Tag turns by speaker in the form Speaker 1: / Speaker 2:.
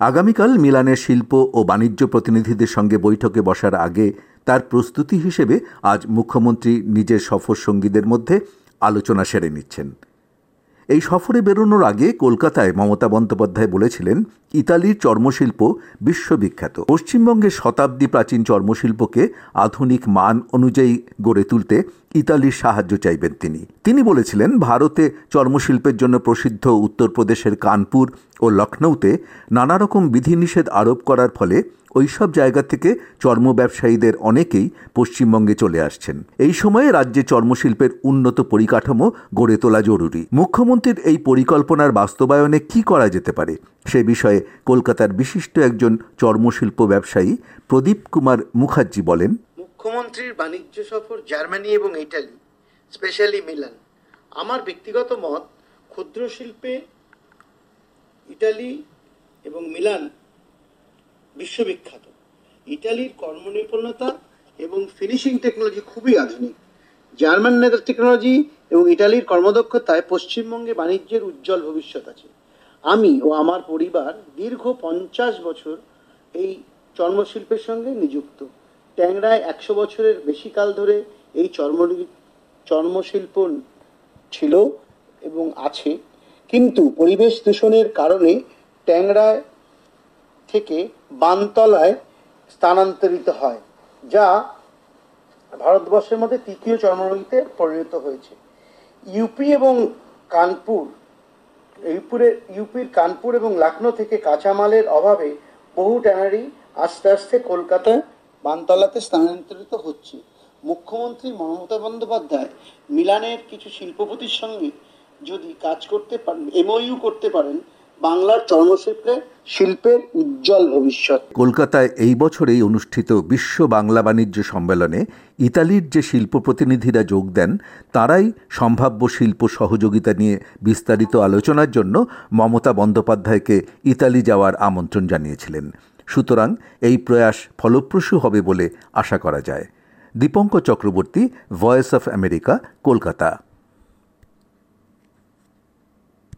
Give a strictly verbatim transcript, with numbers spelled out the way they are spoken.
Speaker 1: আগামীকাল মিলানের শিল্প ও বাণিজ্য প্রতিনিধিদের সঙ্গে বৈঠকে বসার আগে তার প্রস্তুতি হিসেবে আজ মুখ্যমন্ত্রী নিজের সফর সঙ্গীদের মধ্যে আলোচনা সেরে নিচ্ছেন। এই সফরে বেরোনোর আগে কলকাতায় মমতা বন্দ্যোপাধ্যায় বলেছিলেন, ইতালির চর্মশিল্প বিশ্ববিখ্যাত। পশ্চিমবঙ্গের শতাব্দী প্রাচীন চর্মশিল্পকে আধুনিক মান অনুযায়ী গড়ে তুলতে ইতালির সাহায্য চাইবেন তিনি। তিনি বলেছিলেন, ভারতে চর্মশিল্পের জন্য প্রসিদ্ধ উত্তরপ্রদেশের কানপুর ও লখনৌতে নানা রকম বিধিনিষেধ আরোপ করার ফলে ওইসব জায়গা থেকে চর্ম ব্যবসায়ীদের অনেকেই পশ্চিমবঙ্গে চলে আসছেন। এই সময়ে রাজ্যে চর্মশিল্পের উন্নত পরিকাঠামো গড়ে তোলা জরুরি। মুখ্যমন্ত্রীর এই পরিকল্পনার বাস্তবায়নে কি করা যেতে পারে সে বিষয়ে কলকাতার বিশিষ্ট একজন চর্মশিল্প ব্যবসায়ী প্রদীপ কুমার মুখার্জি বলেন,
Speaker 2: মুখ্যমন্ত্রীর বাণিজ্য সফর জার্মানি এবং ইটালি, স্পেশালি মিলান। আমার ব্যক্তিগত মত, ক্ষুদ্র শিল্পে ইটালি এবং মিলান বিশ্ববিখ্যাত। ইটালির কর্মনিপুণতা এবং ফিনিশিং টেকনোলজি খুবই আধুনিক। জার্মান নেদার টেকনোলজি এবং ইটালির কর্মদক্ষতায় পশ্চিমবঙ্গে বাণিজ্যের উজ্জ্বল ভবিষ্যৎ আছে। আমি ও আমার পরিবার দীর্ঘ পঞ্চাশ বছর এই চর্মশিল্পের সঙ্গে নিযুক্ত। ট্যাংরায় একশো বছরের বেশি কাল ধরে এই চর্ম চর্মশিল্প ছিল এবং আছে, কিন্তু পরিবেশ দূষণের কারণে ট্যাংরায় থেকে বানতলায় স্থানান্তরিত হয়, যা ভারতবর্ষের মধ্যে তৃতীয় চর্মরোগীতে পরিণত হয়েছে। ইউপি এবং কানপুর ইউপির ইউপির কানপুর এবং লখনৌ থেকে কাঁচামালের অভাবে বহু ট্যানারি আস্তে আস্তে কলকাতায় বানতলাতে স্থানান্তরিত হচ্ছে। মুখ্যমন্ত্রী মমতা বন্দ্যোপাধ্যায় মিলানের কিছু শিল্পপতির সঙ্গে যদি কাজ করতে পারেন, এমওইউ করতে পারেন, বাংলার চর্মশিল্পের শিল্পের উজ্জ্বল ভবিষ্যৎ।
Speaker 1: কলকাতায় এই বছরেই অনুষ্ঠিত বিশ্ব বাংলা বাণিজ্য সম্মেলনে ইতালির যে শিল্প প্রতিনিধিরা যোগ দেন, তারাই সম্ভাব্য শিল্প সহযোগিতা নিয়ে বিস্তারিত আলোচনার জন্য মমতা বন্দ্যোপাধ্যায়কে ইতালি যাওয়ার আমন্ত্রণ জানিয়েছিলেন। সুতরাং এই প্রয়াস ফলপ্রসূ হবে বলে আশা করা যায়। Dipankar Chakraborty, Voice of America, Kolkata.